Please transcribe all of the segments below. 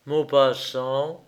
Maupassant,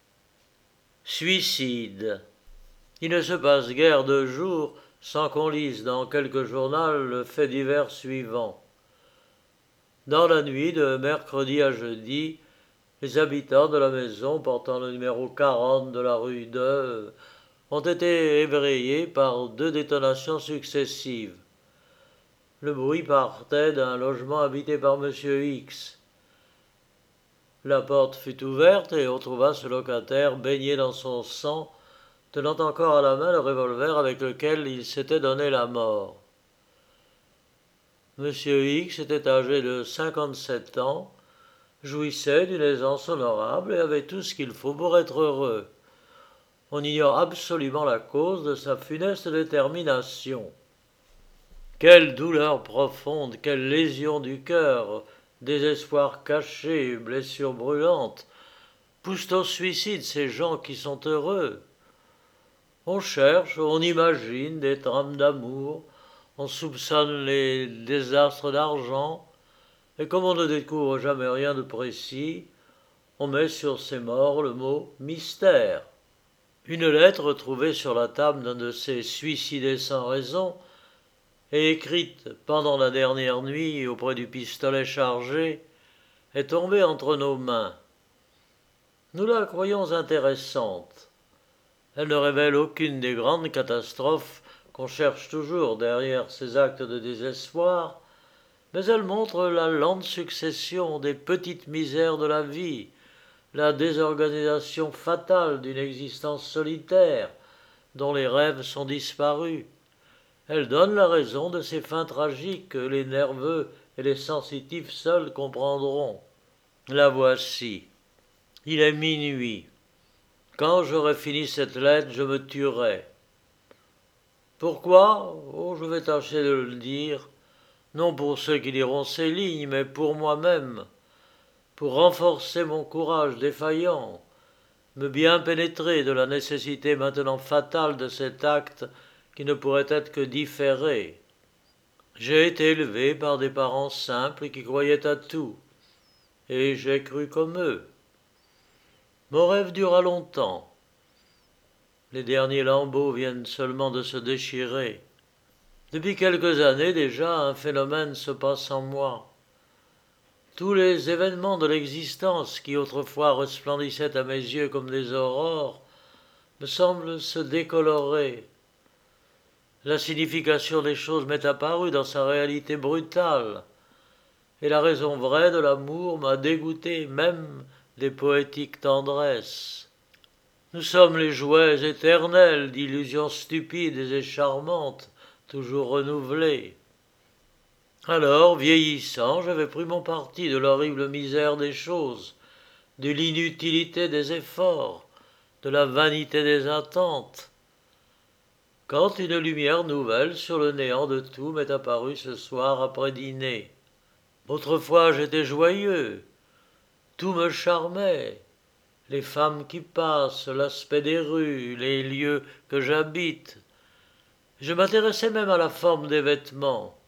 suicide. Il ne se passe guère de jour sans qu'on lise dans quelque journal le fait divers suivant. Dans la nuit de mercredi à jeudi, les habitants de la maison portant le numéro 40 de la rue de ont été éveillés par 2 détonations successives. Le bruit partait d'un logement habité par M. X. La porte fut ouverte et on trouva ce locataire baigné dans son sang, tenant encore à la main le revolver avec lequel il s'était donné la mort. M. X était âgé de 57 ans, jouissait d'une aisance honorable et avait tout ce qu'il faut pour être heureux. On ignore absolument la cause de sa funeste détermination. Quelle douleur profonde, quelle lésion du cœur, désespoir caché, blessure brûlante, poussent au suicide ces gens qui sont heureux. On cherche, on imagine des trames d'amour, on soupçonne les désastres d'argent, et comme on ne découvre jamais rien de précis, on met sur ces morts le mot mystère. Une lettre trouvée sur la table d'un de ces suicidés sans raison et écrite pendant la dernière nuit auprès du pistolet chargé est tombée entre nos mains. Nous la croyons intéressante. Elle ne révèle aucune des grandes catastrophes qu'on cherche toujours derrière ces actes de désespoir, mais elle montre la lente succession des petites misères de la vie, la désorganisation fatale d'une existence solitaire, dont les rêves sont disparus. Elle donne la raison de ces fins tragiques que les nerveux et les sensitifs seuls comprendront. La voici. Il est minuit. Quand j'aurai fini cette lettre, je me tuerai. Pourquoi ? Oh, je vais tâcher de le dire, non pour ceux qui liront ces lignes, mais pour moi-même, pour renforcer mon courage défaillant, me bien pénétrer de la nécessité maintenant fatale de cet acte qui ne pourrait être que différé. J'ai été élevé par des parents simples qui croyaient à tout, et j'ai cru comme eux. Mon rêve dura longtemps. Les derniers lambeaux viennent seulement de se déchirer. Depuis quelques années déjà, un phénomène se passe en moi. Tous les événements de l'existence qui autrefois resplendissaient à mes yeux comme des aurores me semblent se décolorer. La signification des choses m'est apparue dans sa réalité brutale, et la raison vraie de l'amour m'a dégoûté même des poétiques tendresses. Nous sommes les jouets éternels d'illusions stupides et charmantes, toujours renouvelées. Alors, vieillissant, j'avais pris mon parti de l'horrible misère des choses, de l'inutilité des efforts, de la vanité des attentes, quand une lumière nouvelle sur le néant de tout m'est apparue ce soir après dîner. Autrefois j'étais joyeux, tout me charmait, les femmes qui passent, l'aspect des rues, les lieux que j'habite. Je m'intéressais même à la forme des vêtements.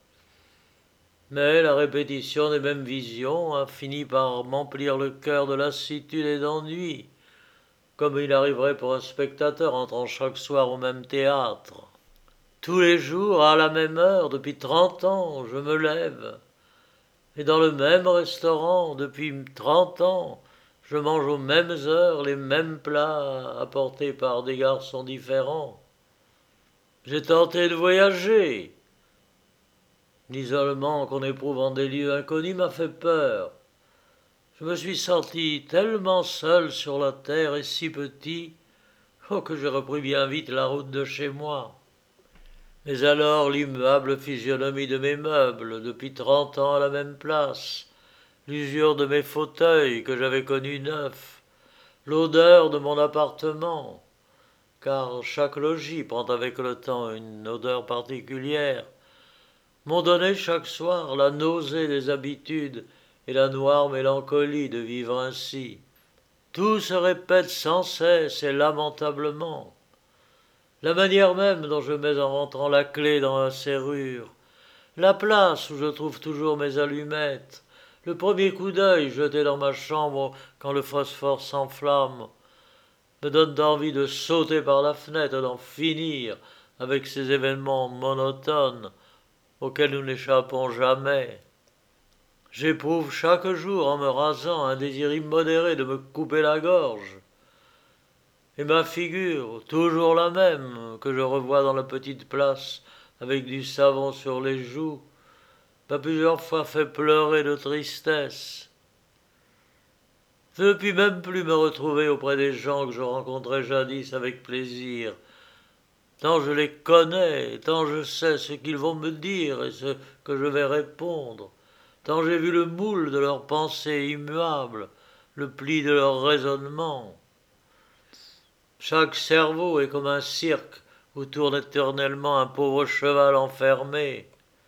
Mais la répétition des mêmes visions a fini par m'emplir le cœur de lassitude et d'ennui, comme il arriverait pour un spectateur entrant chaque soir au même théâtre. Tous les jours, à la même heure, depuis 30 ans, je me lève, et dans le même restaurant, depuis 30 ans, je mange aux mêmes heures les mêmes plats apportés par des garçons différents. J'ai tenté de voyager. L'isolement qu'on éprouve en des lieux inconnus m'a fait peur. Je me suis senti tellement seul sur la terre et si petit, que j'ai repris bien vite la route de chez moi. Mais alors l'immuable physionomie de mes meubles, depuis 30 ans à la même place, l'usure de mes fauteuils que j'avais connus neufs, l'odeur de mon appartement, car chaque logis prend avec le temps une odeur particulière, m'ont donné chaque soir la nausée des habitudes et la noire mélancolie de vivre ainsi. Tout se répète sans cesse et lamentablement. La manière même dont je mets en rentrant la clé dans la serrure, la place où je trouve toujours mes allumettes, le premier coup d'œil jeté dans ma chambre quand le phosphore s'enflamme me donne envie de sauter par la fenêtre et d'en finir avec ces événements monotones auxquels nous n'échappons jamais. J'éprouve chaque jour en me rasant un désir immodéré de me couper la gorge. Et ma figure, toujours la même, que je revois dans la petite place avec du savon sur les joues, m'a plusieurs fois fait pleurer de tristesse. Je ne puis même plus me retrouver auprès des gens que je rencontrais jadis avec plaisir, tant je les connais, tant je sais ce qu'ils vont me dire et ce que je vais répondre, tant j'ai vu le moule de leurs pensées immuables, le pli de leurs raisonnements. Chaque cerveau est comme un cirque où tourne éternellement un pauvre cheval enfermé.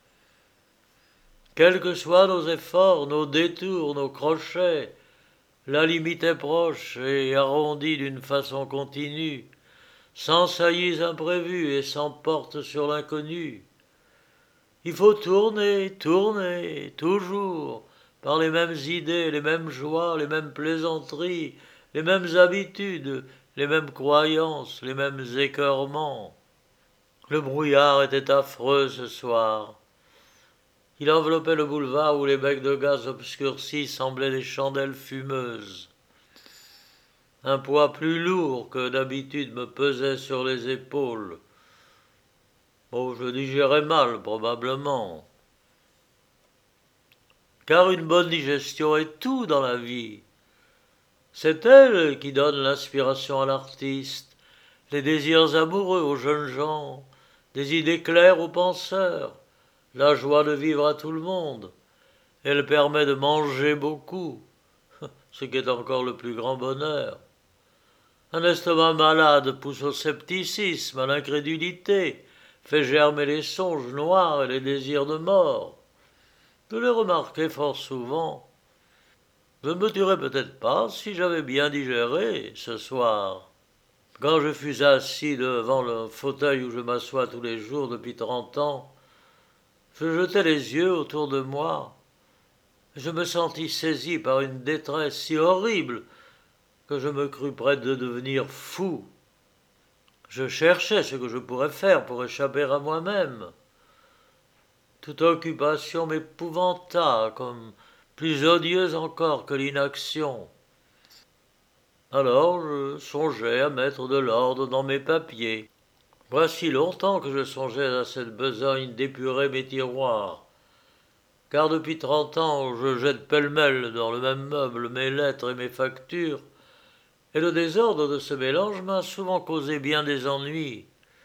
Quels que soient nos efforts, nos détours, nos crochets, la limite est proche et arrondie d'une façon continue, sans saillies imprévues et sans porte sur l'inconnu. Il faut tourner, tourner, toujours, par les mêmes idées, les mêmes joies, les mêmes plaisanteries, les mêmes habitudes, les mêmes croyances, les mêmes écœurements. Le brouillard était affreux ce soir. Il enveloppait le boulevard où les becs de gaz obscurcis semblaient des chandelles fumeuses. Un poids plus lourd que d'habitude me pesait sur les épaules. Oh, je digérais mal, probablement. Car une bonne digestion est tout dans la vie. C'est elle qui donne l'inspiration à l'artiste, les désirs amoureux aux jeunes gens, des idées claires aux penseurs, la joie de vivre à tout le monde. Elle permet de manger beaucoup, ce qui est encore le plus grand bonheur. Un estomac malade pousse au scepticisme, à l'incrédulité, fait germer les songes noirs et les désirs de mort. Je l'ai remarqué fort souvent. Je ne me tuerais peut-être pas si j'avais bien digéré ce soir. Quand je fus assis devant le fauteuil où je m'assois tous les jours depuis 30 ans, je jetai les yeux autour de moi. Je me sentis saisi par une détresse si horrible que je me crus près de devenir fou. Je cherchais ce que je pourrais faire pour échapper à moi-même. Toute occupation m'épouvanta comme plus odieuse encore que l'inaction. Alors je songeai à mettre de l'ordre dans mes papiers. Voici longtemps que je songeais à cette besogne d'épurer mes tiroirs, car depuis 30 ans je jette pêle-mêle dans le même meuble mes lettres et mes factures, et le désordre de ce mélange m'a souvent causé bien des ennuis.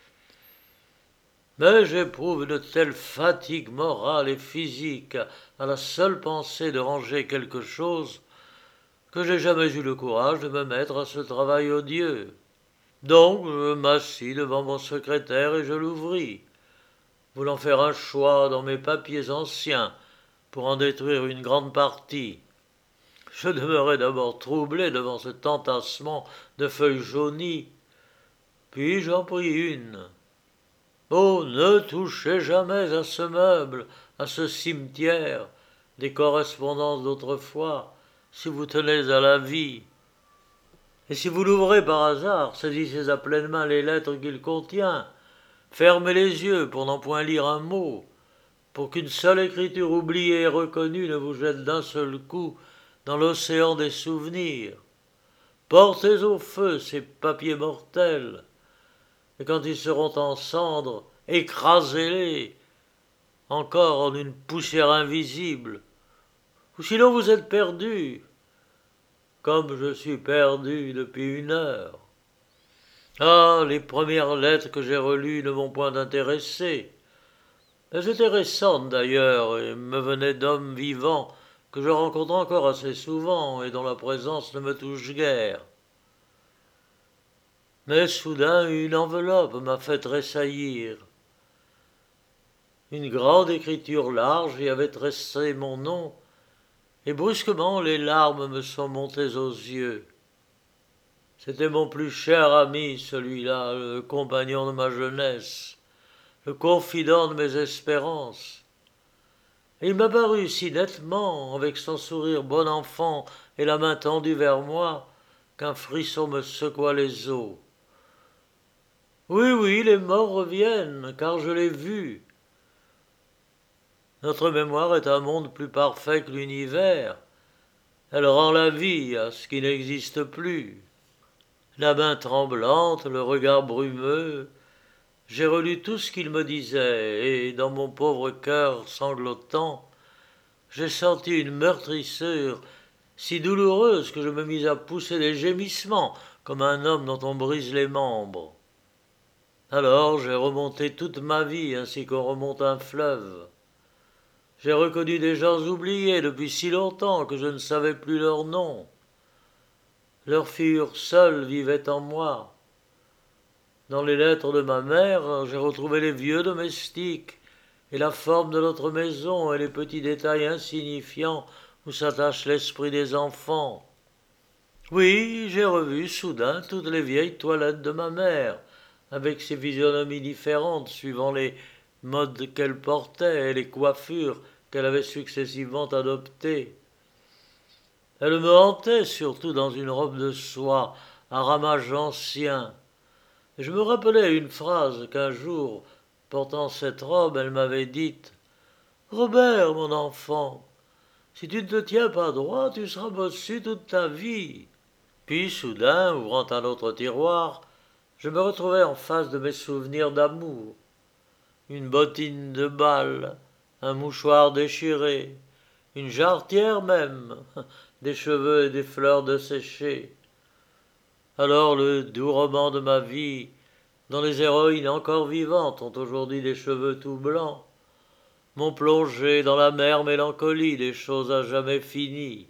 Mais j'éprouve une telle fatigue morale et physique à la seule pensée de ranger quelque chose que j'ai jamais eu le courage de me mettre à ce travail odieux. Donc je m'assis devant mon secrétaire et je l'ouvris, voulant faire un choix dans mes papiers anciens pour en détruire une grande partie. Je demeurai d'abord troublé devant cet entassement de feuilles jaunies, puis j'en pris une. Oh, ne touchez jamais à ce meuble, à ce cimetière, des correspondances d'autrefois, si vous tenez à la vie. Et si vous l'ouvrez par hasard, saisissez à pleine main les lettres qu'il contient. Fermez les yeux pour n'en point lire un mot, pour qu'une seule écriture oubliée et reconnue ne vous jette d'un seul coup dans l'océan des souvenirs. Portez au feu ces papiers mortels, et quand ils seront en cendres, écrasez-les, encore en une poussière invisible, ou sinon vous êtes perdu, comme je suis perdu depuis 1 heure. Ah, les premières lettres que j'ai relues ne m'ont point intéressé. Elles étaient récentes d'ailleurs, et me venaient d'hommes vivants que je rencontre encore assez souvent et dont la présence ne me touche guère. Mais soudain une enveloppe m'a fait tressaillir. Une grande écriture large y avait tracé mon nom, et brusquement les larmes me sont montées aux yeux. C'était mon plus cher ami, celui-là, le compagnon de ma jeunesse, le confident de mes espérances. Et il m'apparut si nettement, avec son sourire bon enfant et la main tendue vers moi, qu'un frisson me secoua les os. Oui, oui, les morts reviennent, car je l'ai vu. Notre mémoire est un monde plus parfait que l'univers. Elle rend la vie à ce qui n'existe plus. La main tremblante, le regard brumeux, j'ai relu tout ce qu'il me disait, et dans mon pauvre cœur sanglotant, j'ai senti une meurtrissure si douloureuse que je me mis à pousser des gémissements comme un homme dont on brise les membres. Alors j'ai remonté toute ma vie ainsi qu'on remonte un fleuve. J'ai reconnu des gens oubliés depuis si longtemps que je ne savais plus leur nom. Leur figure seule vivait en moi. Dans les lettres de ma mère, j'ai retrouvé les vieux domestiques et la forme de notre maison et les petits détails insignifiants où s'attache l'esprit des enfants. Oui, j'ai revu soudain toutes les vieilles toilettes de ma mère, avec ses physionomies différentes suivant les modes qu'elle portait et les coiffures qu'elle avait successivement adoptées. Elle me hantait surtout dans une robe de soie à ramage ancien. Et je me rappelais une phrase qu'un jour, portant cette robe, elle m'avait dite. Robert, mon enfant, si tu ne te tiens pas droit, tu seras bossu toute ta vie. Puis, soudain, ouvrant un autre tiroir, je me retrouvai en face de mes souvenirs d'amour. Une bottine de balle, un mouchoir déchiré, une jarretière même, des cheveux et des fleurs desséchées. Alors le doux roman de ma vie, dont les héroïnes encore vivantes ont aujourd'hui des cheveux tout blancs, m'ont plongé dans la mer mélancolie des choses à jamais finies.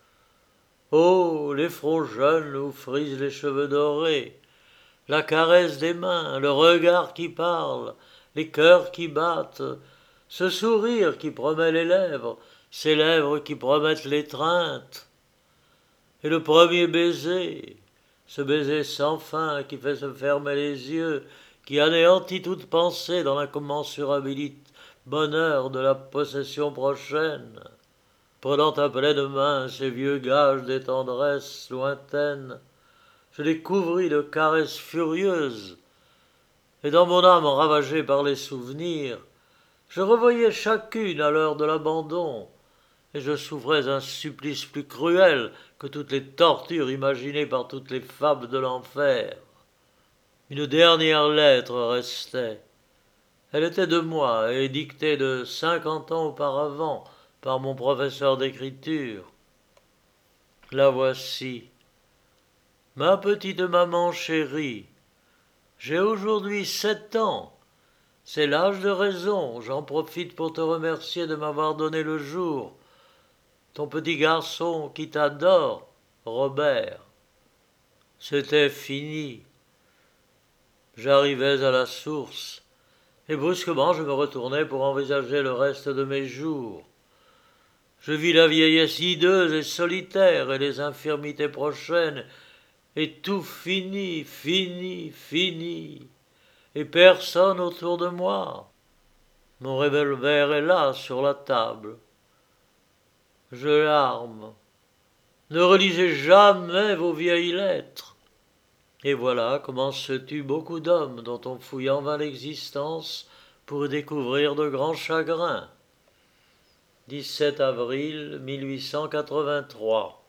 Oh, les fronts jeunes où frisent les cheveux dorés, la caresse des mains, le regard qui parle, les cœurs qui battent, ce sourire qui promet les lèvres, ces lèvres qui promettent l'étreinte. Et le premier baiser, ce baiser sans fin qui fait se fermer les yeux, qui anéantit toute pensée dans l'incommensurable bonheur de la possession prochaine. Prenant à pleine main ces vieux gages des tendresses lointaines, je les couvris de caresses furieuses, et dans mon âme ravagée par les souvenirs, je revoyais chacune à l'heure de l'abandon, et je souffrais un supplice plus cruel que toutes les tortures imaginées par toutes les fables de l'enfer. Une dernière lettre restait. Elle était de moi et dictée de 50 ans auparavant par mon professeur d'écriture. La voici. Ma petite maman chérie, j'ai aujourd'hui 7 ans. C'est l'âge de raison, j'en profite pour te remercier de m'avoir donné le jour. Ton petit garçon qui t'adore, Robert. C'était fini. J'arrivais à la source, et brusquement je me retournai pour envisager le reste de mes jours. Je vis la vieillesse hideuse et solitaire et les infirmités prochaines, et tout fini, fini, fini, et personne autour de moi. Mon revolver est là, sur la table. Je l'arme. Ne relisez jamais vos vieilles lettres. Et voilà comment se tuent beaucoup d'hommes dont on fouille en vain l'existence pour y découvrir de grands chagrins. 17 avril 1883.